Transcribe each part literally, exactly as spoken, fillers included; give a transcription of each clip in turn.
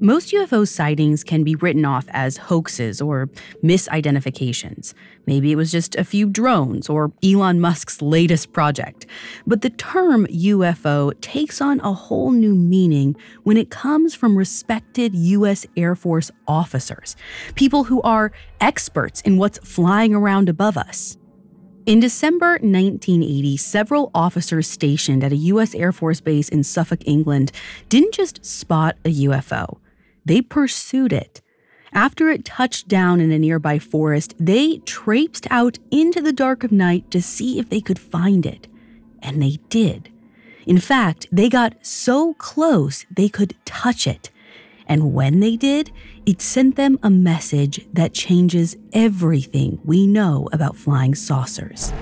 Most U F O sightings can be written off as hoaxes or misidentifications. Maybe it was just a few drones or Elon Musk's latest project. But the term U F O takes on a whole new meaning when it comes from respected U S Air Force officers, people who are experts in what's flying around above us. In December nineteen eighty, several officers stationed at a U S Air Force base in Suffolk, England, didn't just spot a U F O. They pursued it. After it touched down in a nearby forest, they traipsed out into the dark of night to see if they could find it. And they did. In fact, they got so close they could touch it. And when they did, it sent them a message that changes everything we know about flying saucers.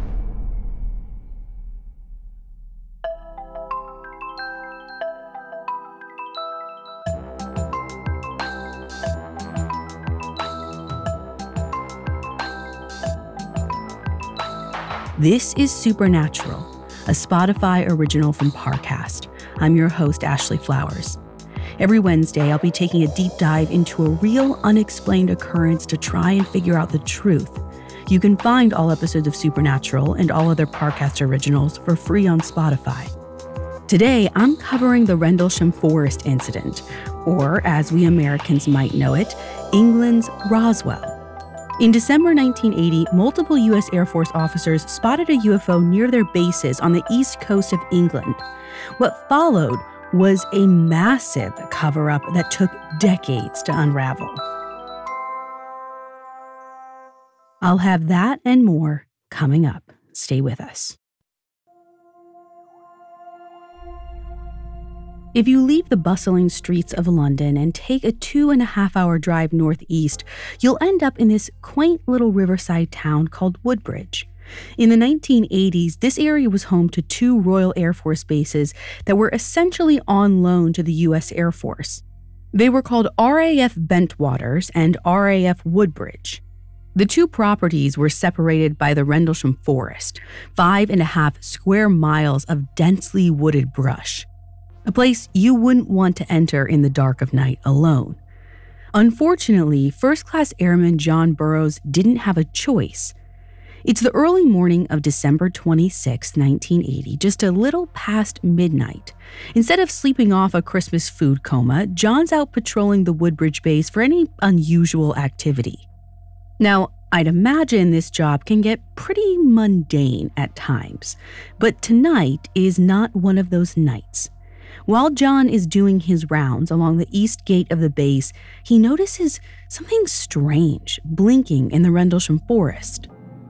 This is Supernatural, a Spotify original from Parcast. I'm your host, Ashley Flowers. Every Wednesday, I'll be taking a deep dive into a real, unexplained occurrence to try and figure out the truth. You can find all episodes of Supernatural and all other Parcast originals for free on Spotify. Today, I'm covering the Rendlesham Forest incident, or as we Americans might know it, England's Roswell. In December nineteen eighty, multiple U S Air Force officers spotted a U F O near their bases on the east coast of England. What followed was a massive cover-up that took decades to unravel. I'll have that and more coming up. Stay with us. If you leave the bustling streets of London and take a two and a half hour drive northeast, you'll end up in this quaint little riverside town called Woodbridge. In the nineteen eighties, this area was home to two Royal Air Force bases that were essentially on loan to the U S Air Force. They were called R A F Bentwaters and R A F Woodbridge. The two properties were separated by the Rendlesham Forest, five and a half square miles of densely wooded brush. A place you wouldn't want to enter in the dark of night alone. Unfortunately, first-class airman John Burroughs didn't have a choice. It's the early morning of December twenty-sixth, nineteen eighty, just a little past midnight. Instead of sleeping off a Christmas food coma, John's out patrolling the Woodbridge base for any unusual activity. Now, I'd imagine this job can get pretty mundane at times, but tonight is not one of those nights. While John is doing his rounds along the east gate of the base, he notices something strange blinking in the Rendlesham Forest.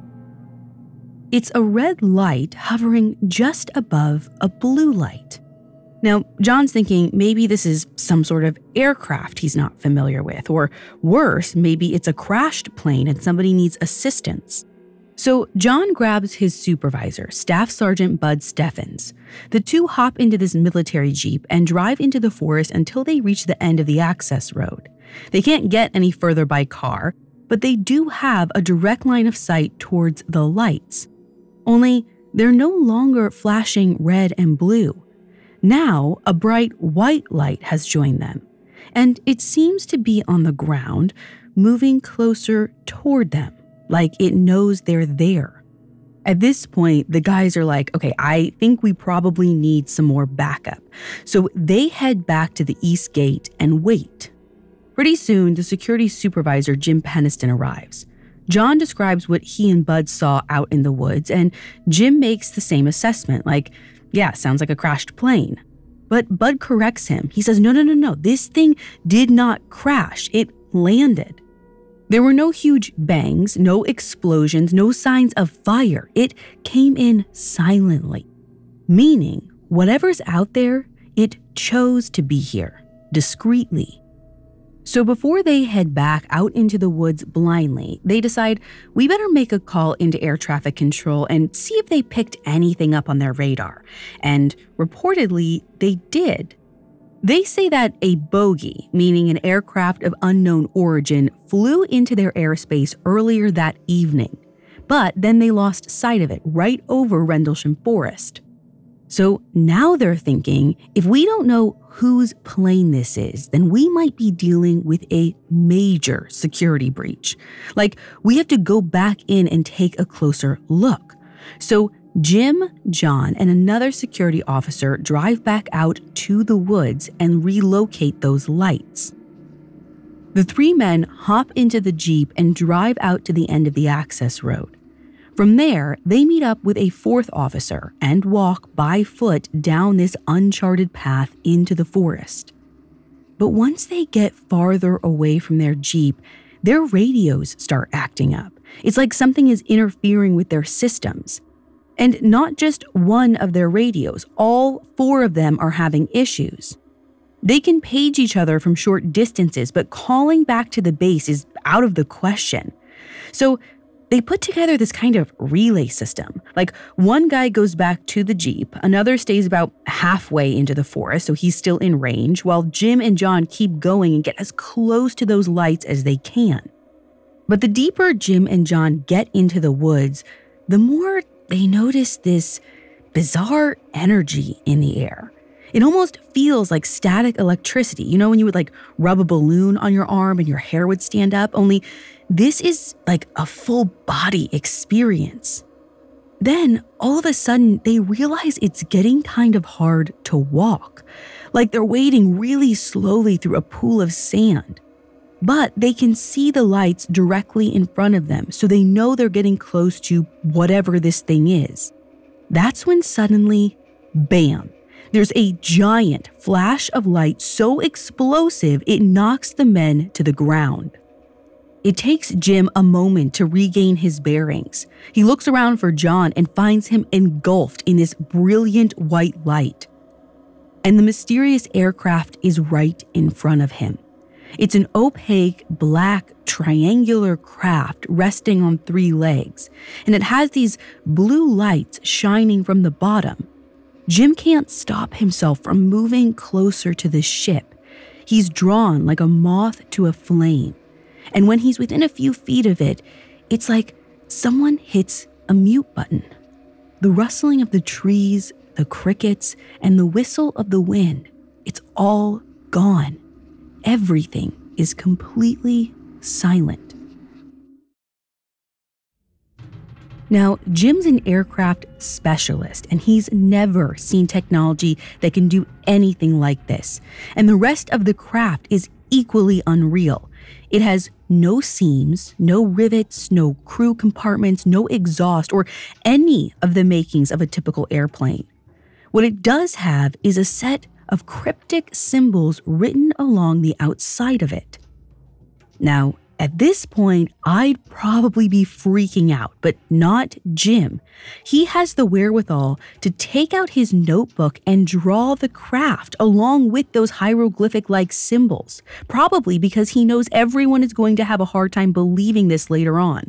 It's a red light hovering just above a blue light. Now, John's thinking maybe this is some sort of aircraft he's not familiar with, or worse, maybe it's a crashed plane and somebody needs assistance. So John grabs his supervisor, Staff Sergeant Bud Steffens. The two hop into this military jeep and drive into the forest until they reach the end of the access road. They can't get any further by car, but they do have a direct line of sight towards the lights. Only they're no longer flashing red and blue. Now, a bright white light has joined them, and it seems to be on the ground, moving closer toward them, like it knows they're there. At this point, the guys are like, okay, I think we probably need some more backup. So they head back to the east gate and wait. Pretty soon, the security supervisor, Jim Peniston, arrives. John describes what he and Bud saw out in the woods, and Jim makes the same assessment, like, yeah, sounds like a crashed plane. But Bud corrects him. He says, no, no, no, no, this thing did not crash. It landed. There were no huge bangs, no explosions, no signs of fire. It came in silently, meaning whatever's out there, it chose to be here, discreetly. So before they head back out into the woods blindly, they decide we better make a call into air traffic control and see if they picked anything up on their radar. And reportedly, they did. They say that a bogey, meaning an aircraft of unknown origin, flew into their airspace earlier that evening, but then they lost sight of it right over Rendlesham Forest. So now they're thinking, if we don't know whose plane this is, then we might be dealing with a major security breach. Like, we have to go back in and take a closer look. So Jim, John, and another security officer drive back out to the woods and relocate those lights. The three men hop into the Jeep and drive out to the end of the access road. From there, they meet up with a fourth officer and walk by foot down this uncharted path into the forest. But once they get farther away from their Jeep, their radios start acting up. It's like something is interfering with their systems. And not just one of their radios, all four of them are having issues. They can page each other from short distances, but calling back to the base is out of the question. So they put together this kind of relay system. Like, one guy goes back to the Jeep, another stays about halfway into the forest, so he's still in range, while Jim and John keep going and get as close to those lights as they can. But the deeper Jim and John get into the woods, the more they notice this bizarre energy in the air. It almost feels like static electricity. You know when you would like rub a balloon on your arm and your hair would stand up? Only this is like a full body experience. Then all of a sudden they realize it's getting kind of hard to walk. Like they're wading really slowly through a pool of sand. But they can see the lights directly in front of them, so they know they're getting close to whatever this thing is. That's when suddenly, bam, there's a giant flash of light so explosive it knocks the men to the ground. It takes Jim a moment to regain his bearings. He looks around for John and finds him engulfed in this brilliant white light. And the mysterious aircraft is right in front of him. It's an opaque, black, triangular craft resting on three legs, and it has these blue lights shining from the bottom. Jim can't stop himself from moving closer to the ship. He's drawn like a moth to a flame, and when he's within a few feet of it, it's like someone hits a mute button. The rustling of the trees, the crickets, and the whistle of the wind, it's all gone. Everything is completely silent. Now, Jim's an aircraft specialist, and he's never seen technology that can do anything like this. And the rest of the craft is equally unreal. It has no seams, no rivets, no crew compartments, no exhaust, or any of the makings of a typical airplane. What it does have is a set of cryptic symbols written along the outside of it. Now, at this point, I'd probably be freaking out, but not Jim. He has the wherewithal to take out his notebook and draw the craft along with those hieroglyphic-like symbols, probably because he knows everyone is going to have a hard time believing this later on.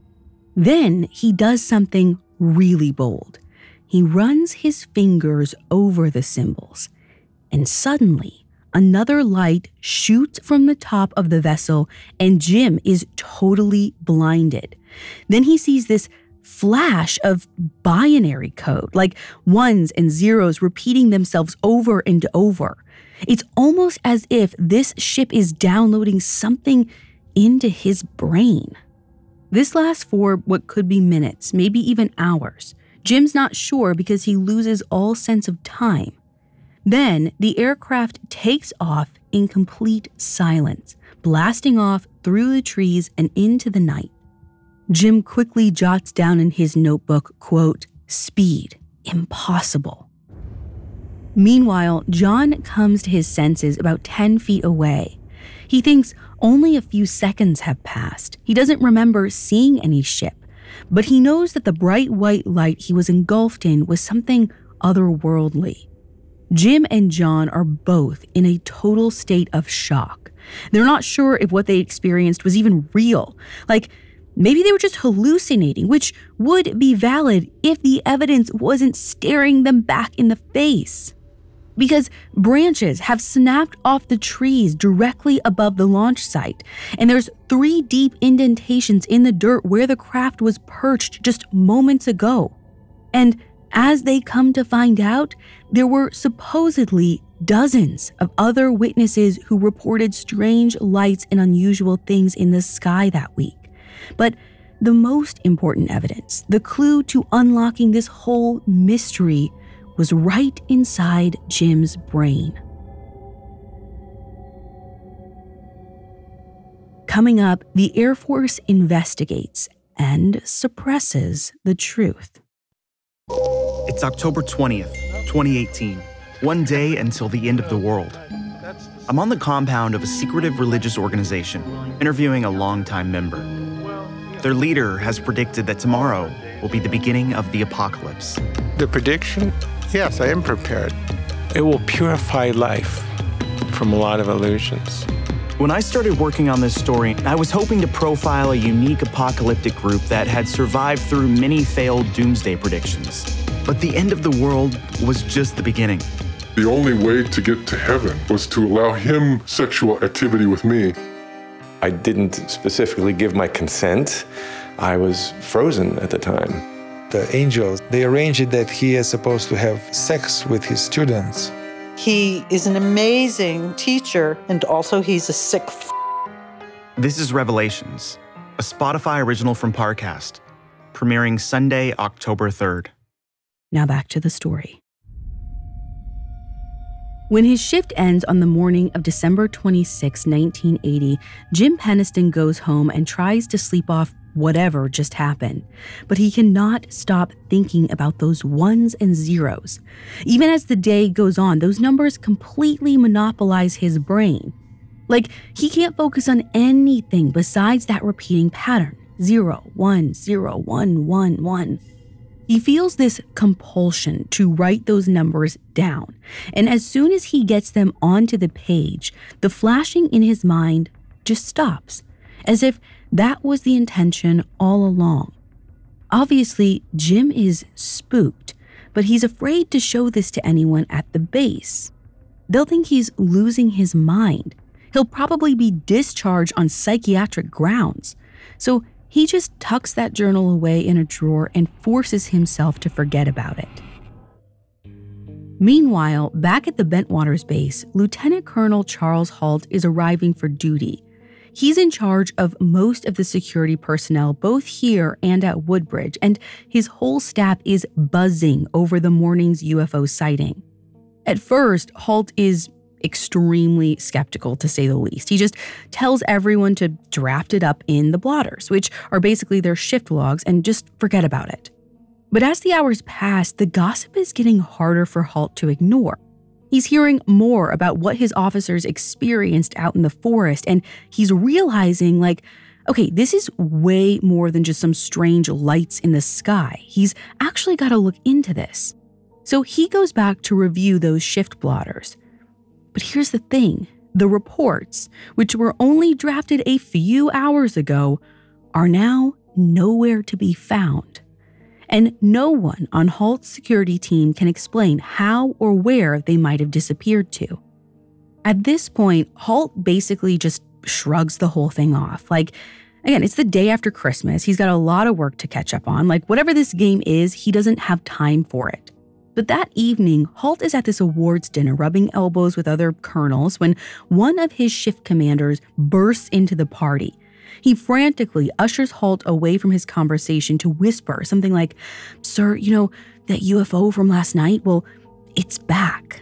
Then he does something really bold. He runs his fingers over the symbols. And suddenly, another light shoots from the top of the vessel, and Jim is totally blinded. Then he sees this flash of binary code, like ones and zeros repeating themselves over and over. It's almost as if this ship is downloading something into his brain. This lasts for what could be minutes, maybe even hours. Jim's not sure because he loses all sense of time. Then, the aircraft takes off in complete silence, blasting off through the trees and into the night. Jim quickly jots down in his notebook, quote, "Speed, impossible." Meanwhile, John comes to his senses about ten feet away. He thinks only a few seconds have passed. He doesn't remember seeing any ship, but he knows that the bright white light he was engulfed in was something otherworldly. Jim and John are both in a total state of shock. They're not sure if what they experienced was even real. Like, maybe they were just hallucinating, which would be valid if the evidence wasn't staring them back in the face. Because branches have snapped off the trees directly above the launch site, and there's three deep indentations in the dirt where the craft was perched just moments ago. And As they come to find out, there were supposedly dozens of other witnesses who reported strange lights and unusual things in the sky that week. But the most important evidence, the clue to unlocking this whole mystery, was right inside Jim's brain. Coming up, the Air Force investigates and suppresses the truth. It's October twentieth, twenty eighteen, one day until the end of the world. I'm on the compound of a secretive religious organization, interviewing a longtime member. Their leader has predicted that tomorrow will be the beginning of the apocalypse. The prediction? Yes, I am prepared. It will purify life from a lot of illusions. When I started working on this story, I was hoping to profile a unique apocalyptic group that had survived through many failed doomsday predictions. But the end of the world was just the beginning. The only way to get to heaven was to allow him sexual activity with me. I didn't specifically give my consent. I was frozen at the time. The angels, they arranged it that he is supposed to have sex with his students. He is an amazing teacher, and also he's a sick f***. This is Revelations, a Spotify original from Parcast, premiering Sunday, October third. Now back to the story. When his shift ends on the morning of December twenty-sixth, nineteen eighty, Jim Penniston goes home and tries to sleep off whatever just happened. But he cannot stop thinking about those ones and zeros. Even as the day goes on, those numbers completely monopolize his brain. Like, he can't focus on anything besides that repeating pattern. Zero, one, zero, one, one, one. He feels this compulsion to write those numbers down, and as soon as he gets them onto the page, the flashing in his mind just stops, as if that was the intention all along. Obviously, Jim is spooked, but he's afraid to show this to anyone at the base. They'll think he's losing his mind. He'll probably be discharged on psychiatric grounds. So he just tucks that journal away in a drawer and forces himself to forget about it. Meanwhile, back at the Bentwaters base, Lieutenant Colonel Charles Halt is arriving for duty. He's in charge of most of the security personnel both here and at Woodbridge, and his whole staff is buzzing over the morning's U F O sighting. At first, Halt is extremely skeptical, to say the least. He just tells everyone to draft it up in the blotters, which are basically their shift logs, and just forget about it. But as the hours pass, the gossip is getting harder for Halt to ignore. He's hearing more about what his officers experienced out in the forest, and he's realizing, like, okay, this is way more than just some strange lights in the sky. He's actually got to look into this. So he goes back to review those shift blotters. But here's the thing, the reports, which were only drafted a few hours ago, are now nowhere to be found. And no one on Halt's security team can explain how or where they might have disappeared to. At this point, Halt basically just shrugs the whole thing off. Like, again, it's the day after Christmas. He's got a lot of work to catch up on. Like, whatever this game is, he doesn't have time for it. But that evening, Halt is at this awards dinner rubbing elbows with other colonels when one of his shift commanders bursts into the party. He frantically ushers Halt away from his conversation to whisper something like, "Sir, you know, that U F O from last night? Well, it's back."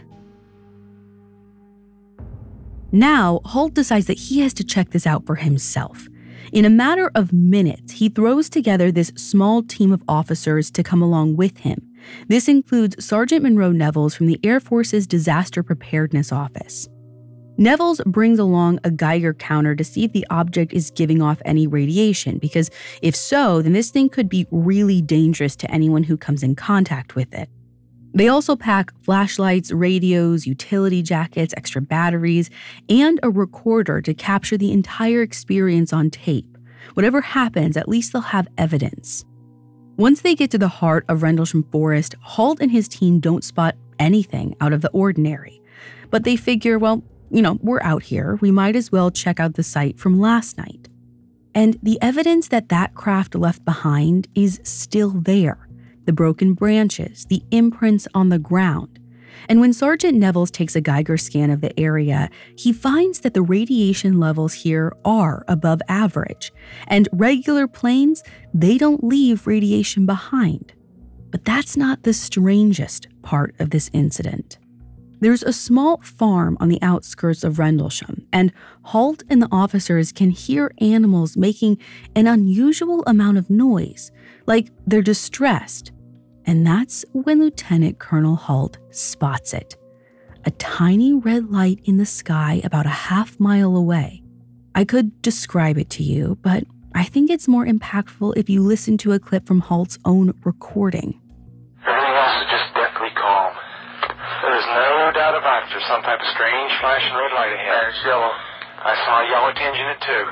Now, Halt decides that he has to check this out for himself. In a matter of minutes, he throws together this small team of officers to come along with him. This includes Sergeant Monroe Nevels from the Air Force's Disaster Preparedness Office. Nevels brings along a Geiger counter to see if the object is giving off any radiation, because if so, then this thing could be really dangerous to anyone who comes in contact with it. They also pack flashlights, radios, utility jackets, extra batteries, and a recorder to capture the entire experience on tape. Whatever happens, at least they'll have evidence. Once they get to the heart of Rendlesham Forest, Halt and his team don't spot anything out of the ordinary. But they figure, well, you know, we're out here. We might as well check out the site from last night. And the evidence that that craft left behind is still there. the broken branches, the imprints on the ground. And when Sergeant Nevels takes a Geiger scan of the area, he finds that the radiation levels here are above average, and regular planes, they don't leave radiation behind. But that's not the strangest part of this incident. There's a small farm on the outskirts of Rendlesham, and Halt and the officers can hear animals making an unusual amount of noise, like they're distressed. And that's when Lieutenant Colonel Halt spots it. A tiny red light in the sky about a half mile away. I could describe it to you, but I think it's more impactful if you listen to a clip from Halt's own recording. Everything else is just deathly calm. There's no doubt about it. There's some type of strange flashing red light ahead. It's yellow. I saw a yellow tinge in it too.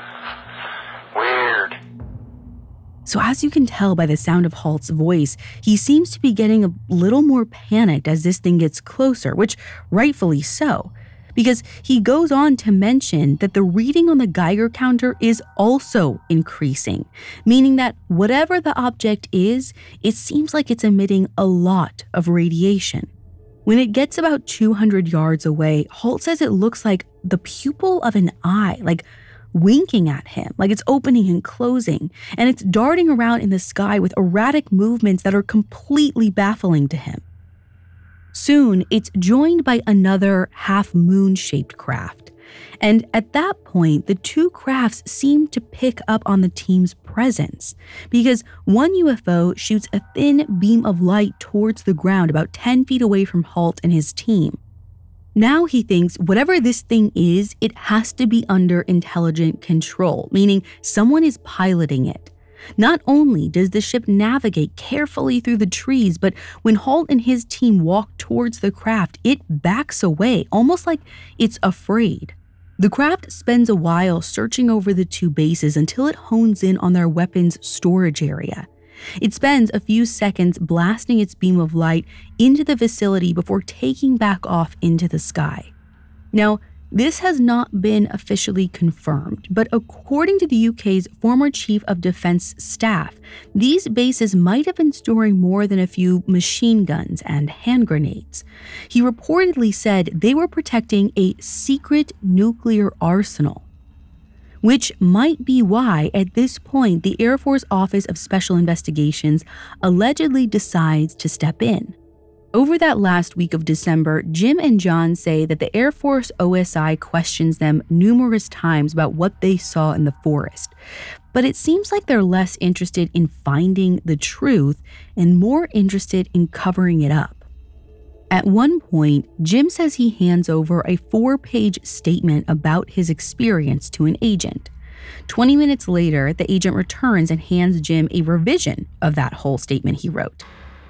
Weird. So as you can tell by the sound of Halt's voice, he seems to be getting a little more panicked as this thing gets closer, which rightfully so, because he goes on to mention that the reading on the Geiger counter is also increasing, meaning that whatever the object is, it seems like it's emitting a lot of radiation. When it gets about two hundred yards away, Halt says it looks like the pupil of an eye, like winking at him, like it's opening and closing, and it's darting around in the sky with erratic movements that are completely baffling to him. Soon, it's joined by another half-moon-shaped craft, and at that point, the two crafts seem to pick up on the team's presence, because one U F O shoots a thin beam of light towards the ground about ten feet away from Halt and his team. Now he thinks whatever this thing is, it has to be under intelligent control, meaning someone is piloting it. Not only does the ship navigate carefully through the trees, but when Halt and his team walk towards the craft, it backs away, almost like it's afraid. The craft spends a while searching over the two bases until it hones in on their weapons storage area. It spends a few seconds blasting its beam of light into the facility before taking back off into the sky. Now, this has not been officially confirmed, but according to the U K's former Chief of Defense Staff, these bases might have been storing more than a few machine guns and hand grenades. He reportedly said they were protecting a secret nuclear arsenal, which might be why, at this point, the Air Force Office of Special Investigations allegedly decides to step in. Over that last week of December, Jim and John say that the Air Force O S I questions them numerous times about what they saw in the forest, but it seems like they're less interested in finding the truth and more interested in covering it up. At one point, Jim says he hands over a four-page statement about his experience to an agent. Twenty minutes later, the agent returns and hands Jim a revision of that whole statement he wrote.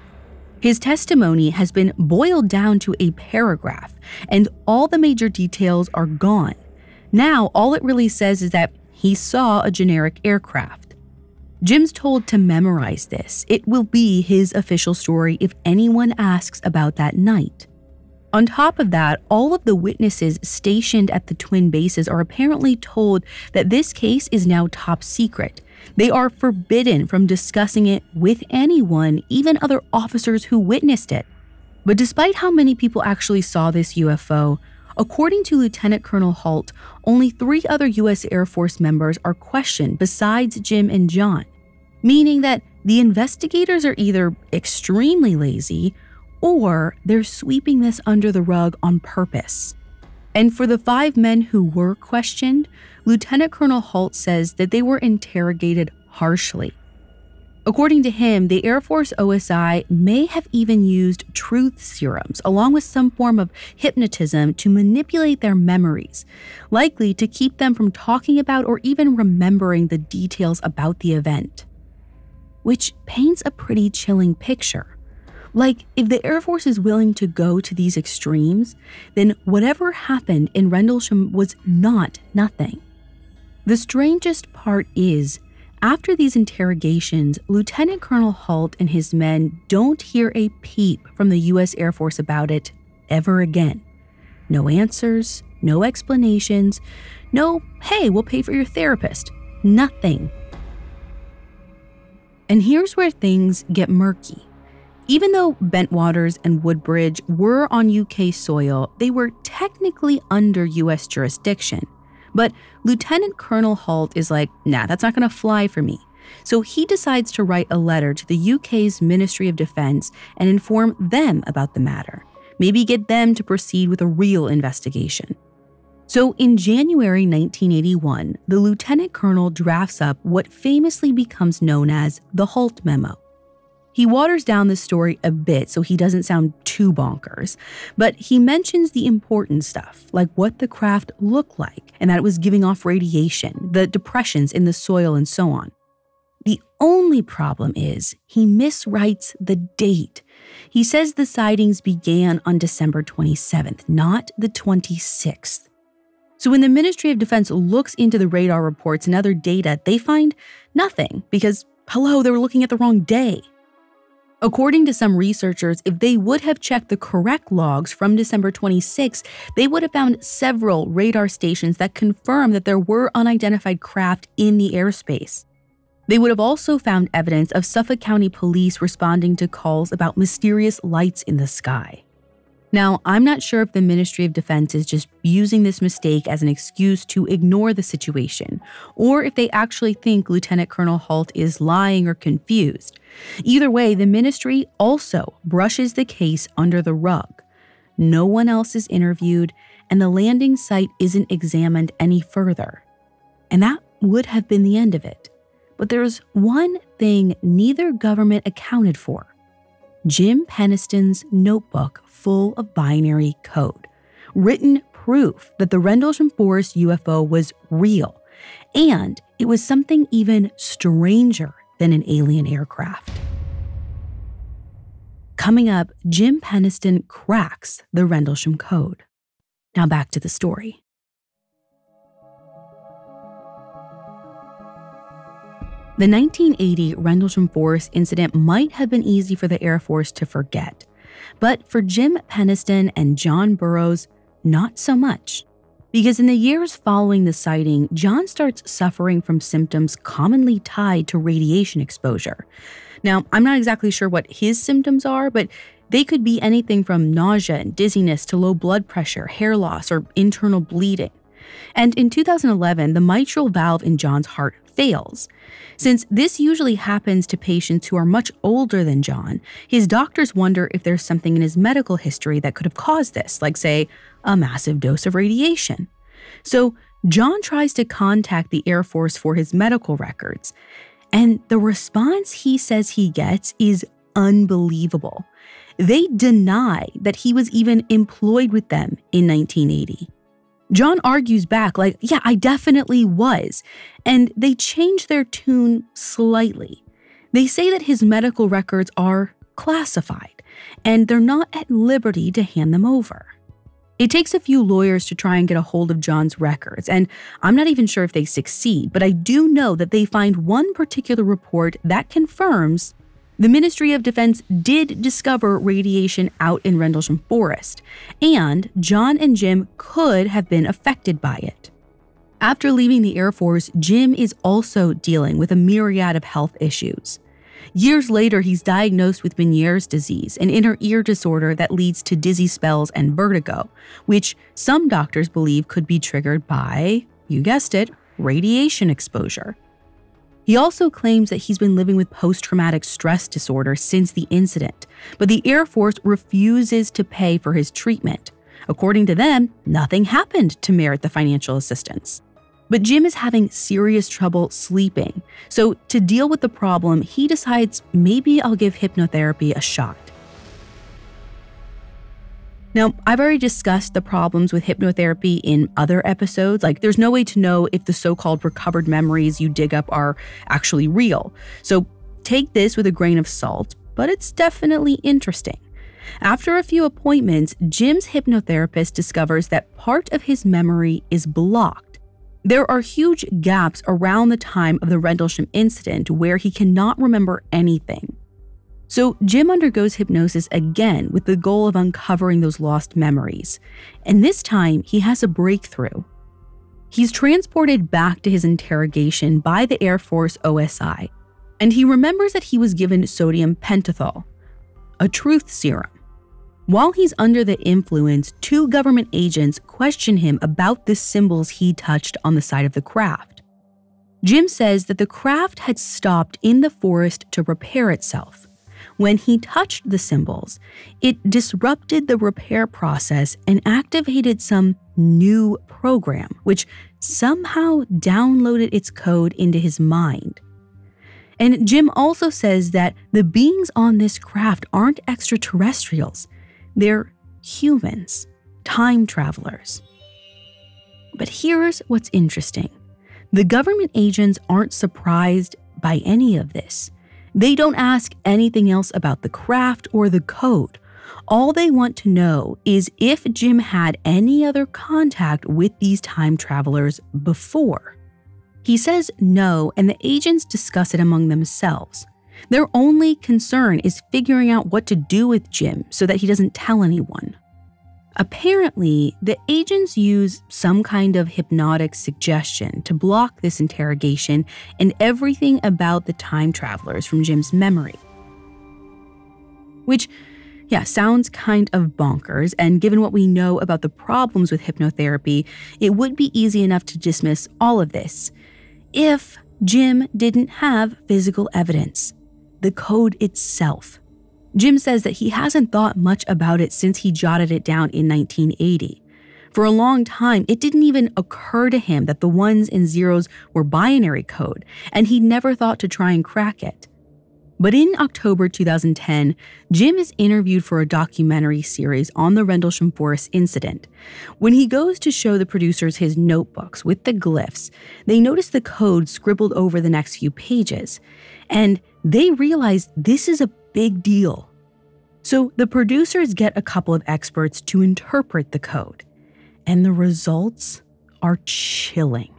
His testimony has been boiled down to a paragraph, and all the major details are gone. Now, all it really says is that he saw a generic aircraft. Jim's told to memorize this. It will be his official story if anyone asks about that night. On top of that, all of the witnesses stationed at the twin bases are apparently told that this case is now top secret. They are forbidden from discussing it with anyone, even other officers who witnessed it. But despite how many people actually saw this U F O, according to Lieutenant Colonel Halt, only three other U S Air Force members are questioned besides Jim and John, meaning that the investigators are either extremely lazy or they're sweeping this under the rug on purpose. And for the five men who were questioned, Lieutenant Colonel Halt says that they were interrogated harshly. According to him, the Air Force O S I may have even used truth serums along with some form of hypnotism to manipulate their memories, likely to keep them from talking about or even remembering the details about the event. Which paints a pretty chilling picture. Like, if the Air Force is willing to go to these extremes, then whatever happened in Rendlesham was not nothing. The strangest part is, after these interrogations, Lieutenant Colonel Halt and his men don't hear a peep from the U S Air Force about it ever again. No answers, no explanations, no, hey, we'll pay for your therapist, nothing. And here's where things get murky. Even though Bentwaters and Woodbridge were on U K soil, they were technically under U S jurisdiction. But Lieutenant Colonel Halt is like, nah, that's not going to fly for me. So he decides to write a letter to the U K's Ministry of Defense and inform them about the matter. Maybe get them to proceed with a real investigation. So in January nineteen eighty-one, the lieutenant colonel drafts up what famously becomes known as the Halt Memo. He waters down the story a bit so he doesn't sound too bonkers, but he mentions the important stuff, like what the craft looked like and that it was giving off radiation, the depressions in the soil, and so on. The only problem is he miswrites the date. He says the sightings began on December twenty-seventh, not the twenty-sixth. So when the Ministry of Defense looks into the radar reports and other data, they find nothing because, hello, they were looking at the wrong day. According to some researchers, if they would have checked the correct logs from December twenty-sixth, they would have found several radar stations that confirm that there were unidentified craft in the airspace. They would have also found evidence of Suffolk County Police responding to calls about mysterious lights in the sky. Now, I'm not sure if the Ministry of Defense is just using this mistake as an excuse to ignore the situation, or if they actually think Lieutenant Colonel Halt is lying or confused. Either way, the ministry also brushes the case under the rug. No one else is interviewed, and the landing site isn't examined any further. And that would have been the end of it. But there's one thing neither government accounted for. Jim Penniston's notebook full of binary code. Written proof that the Rendlesham Forest U F O was real. And it was something even stranger than an alien aircraft. Coming up, Jim Penniston cracks the Rendlesham Code. Now back to the story. The nineteen eighty Rendlesham Forest incident might have been easy for the Air Force to forget, but for Jim Penniston and John Burroughs, not so much. Because in the years following the sighting, John starts suffering from symptoms commonly tied to radiation exposure. Now, I'm not exactly sure what his symptoms are, but they could be anything from nausea and dizziness to low blood pressure, hair loss, or internal bleeding. And in two thousand eleven, the mitral valve in John's heart fails. Since this usually happens to patients who are much older than John, his doctors wonder if there's something in his medical history that could have caused this, like, say, a massive dose of radiation. So John tries to contact the Air Force for his medical records, and the response he says he gets is unbelievable. They deny that he was even employed with them in nineteen eighty. John argues back like, yeah, I definitely was. And they change their tune slightly. They say that his medical records are classified, and they're not at liberty to hand them over. It takes a few lawyers to try and get a hold of John's records, and I'm not even sure if they succeed, but I do know that they find one particular report that confirms the Ministry of Defense did discover radiation out in Rendlesham Forest, and John and Jim could have been affected by it. After leaving the Air Force, Jim is also dealing with a myriad of health issues. Years later, he's diagnosed with Meniere's disease, an inner ear disorder that leads to dizzy spells and vertigo, which some doctors believe could be triggered by, you guessed it, radiation exposure. He also claims that he's been living with post-traumatic stress disorder since the incident, but the Air Force refuses to pay for his treatment. According to them, nothing happened to merit the financial assistance. But Jim is having serious trouble sleeping, so to deal with the problem, he decides maybe I'll give hypnotherapy a shot. Now, I've already discussed the problems with hypnotherapy in other episodes. Like, there's no way to know if the so-called recovered memories you dig up are actually real. So take this with a grain of salt, but it's definitely interesting. After a few appointments, Jim's hypnotherapist discovers that part of his memory is blocked. There are huge gaps around the time of the Rendlesham incident where he cannot remember anything. So Jim undergoes hypnosis again with the goal of uncovering those lost memories. And this time, he has a breakthrough. He's transported back to his interrogation by the Air Force O S I, and he remembers that he was given sodium pentothal, a truth serum. While he's under the influence, two government agents question him about the symbols he touched on the side of the craft. Jim says that the craft had stopped in the forest to repair itself. When he touched the symbols, it disrupted the repair process and activated some new program, which somehow downloaded its code into his mind. And Jim also says that the beings on this craft aren't extraterrestrials. They're humans, time travelers. But here's what's interesting. The government agents aren't surprised by any of this. They don't ask anything else about the craft or the code. All they want to know is if Jim had any other contact with these time travelers before. He says no, and the agents discuss it among themselves. Their only concern is figuring out what to do with Jim so that he doesn't tell anyone. Apparently, the agents use some kind of hypnotic suggestion to block this interrogation and everything about the time travelers from Jim's memory. Which, yeah, sounds kind of bonkers, and given what we know about the problems with hypnotherapy, it would be easy enough to dismiss all of this if Jim didn't have physical evidence, the code itself. Jim says that he hasn't thought much about it since he jotted it down in nineteen eighty. For a long time, it didn't even occur to him that the ones and zeros were binary code, and he never thought to try and crack it. But in October two thousand ten, Jim is interviewed for a documentary series on the Rendlesham Forest incident. When he goes to show the producers his notebooks with the glyphs, they notice the code scribbled over the next few pages, and they realize this is a big deal. So the producers get a couple of experts to interpret the code, and the results are chilling.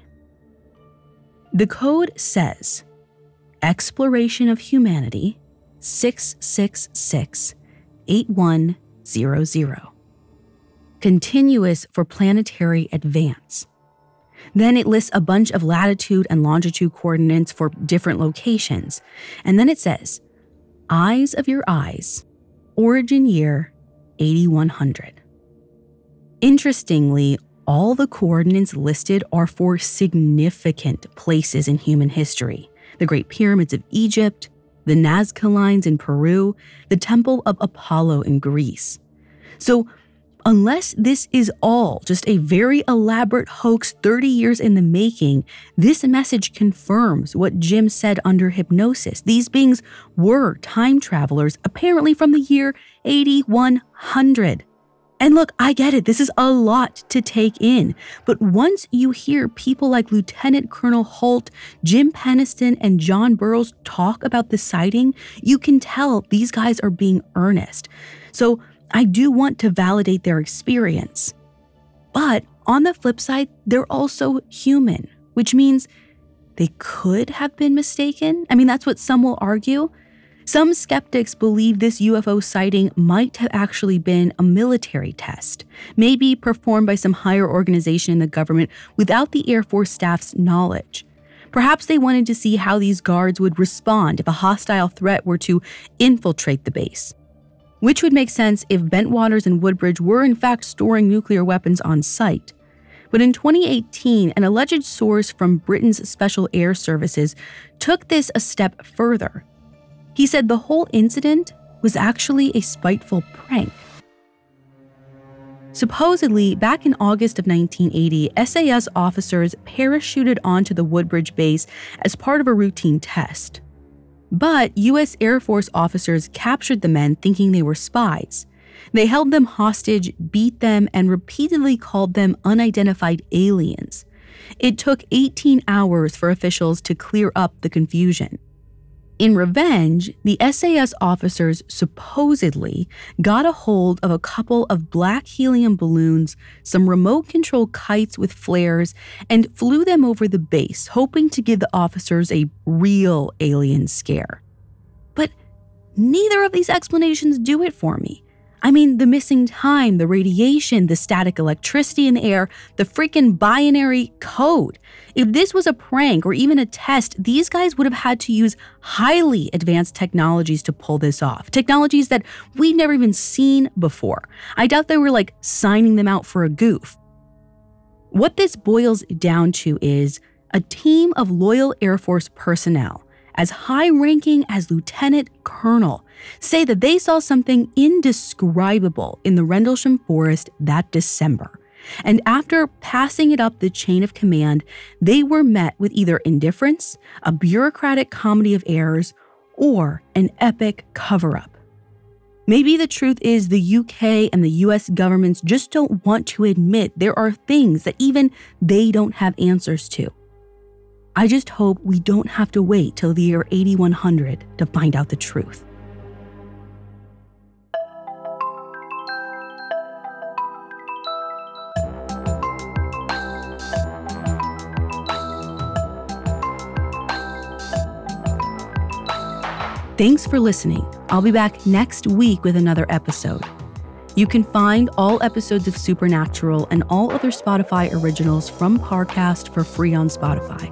The code says, Exploration of Humanity six six six eight one zero zero. Continuous for planetary advance. Then it lists a bunch of latitude and longitude coordinates for different locations. And then it says, Eyes of Your Eyes, origin year eighty-one hundred. Interestingly, all the coordinates listed are for significant places in human history. The Great Pyramids of Egypt, the Nazca Lines in Peru, the Temple of Apollo in Greece. So, unless this is all just a very elaborate hoax thirty years in the making, this message confirms what Jim said under hypnosis. These beings were time travelers, apparently from the year eighty-one hundred. And look, I get it, this is a lot to take in. But once you hear people like Lieutenant Colonel Holt, Jim Penniston, and John Burroughs talk about the sighting, you can tell these guys are being earnest. So I do want to validate their experience. But on the flip side, they're also human, which means they could have been mistaken. I mean, that's what some will argue. Some skeptics believe this U F O sighting might have actually been a military test, maybe performed by some higher organization in the government without the Air Force staff's knowledge. Perhaps they wanted to see how these guards would respond if a hostile threat were to infiltrate the base. Which would make sense if Bentwaters and Woodbridge were in fact storing nuclear weapons on site. But in twenty eighteen, an alleged source from Britain's Special Air Services took this a step further. He said the whole incident was actually a spiteful prank. Supposedly, back in August of nineteen eighty, S A S officers parachuted onto the Woodbridge base as part of a routine test. But U S Air Force officers captured the men thinking they were spies. They held them hostage, beat them, and repeatedly called them unidentified aliens. It took eighteen hours for officials to clear up the confusion. In revenge, the S A S officers supposedly got a hold of a couple of black helium balloons, some remote-control kites with flares, and flew them over the base, hoping to give the officers a real alien scare. But neither of these explanations do it for me. I mean, the missing time, the radiation, the static electricity in the air, the freaking binary code. If this was a prank or even a test, these guys would have had to use highly advanced technologies to pull this off. Technologies that we've never even seen before. I doubt they were like signing them out for a goof. What this boils down to is a team of loyal Air Force personnel, as high-ranking as Lieutenant Colonel, say that they saw something indescribable in the Rendlesham Forest that December. And after passing it up the chain of command, they were met with either indifference, a bureaucratic comedy of errors, or an epic cover-up. Maybe the truth is the U K and the U S governments just don't want to admit there are things that even they don't have answers to. I just hope we don't have to wait till the year eighty-one hundred to find out the truth. Thanks for listening. I'll be back next week with another episode. You can find all episodes of Supernatural and all other Spotify originals from Parcast for free on Spotify.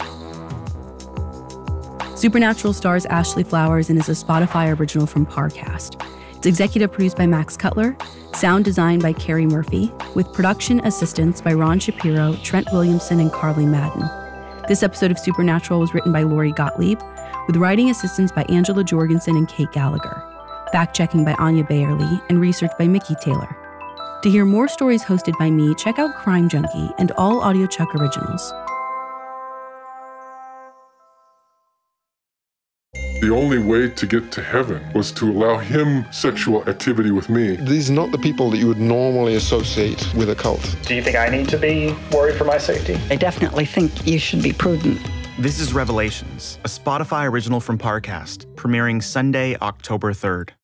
Supernatural stars Ashley Flowers and is a Spotify original from Parcast. It's executive produced by Max Cutler, sound designed by Carrie Murphy, with production assistance by Ron Shapiro, Trent Williamson, and Carly Madden. This episode of Supernatural was written by Lori Gottlieb, with writing assistance by Angela Jorgensen and Kate Gallagher, fact-checking by Anya Bayerly, and research by Mickey Taylor. To hear more stories hosted by me, check out Crime Junkie and all AudioChuck originals. The only way to get to heaven was to allow him sexual activity with me. These are not the people that you would normally associate with a cult. Do you think I need to be worried for my safety? I definitely think you should be prudent. This is Revelations, a Spotify original from Parcast, premiering Sunday, October third.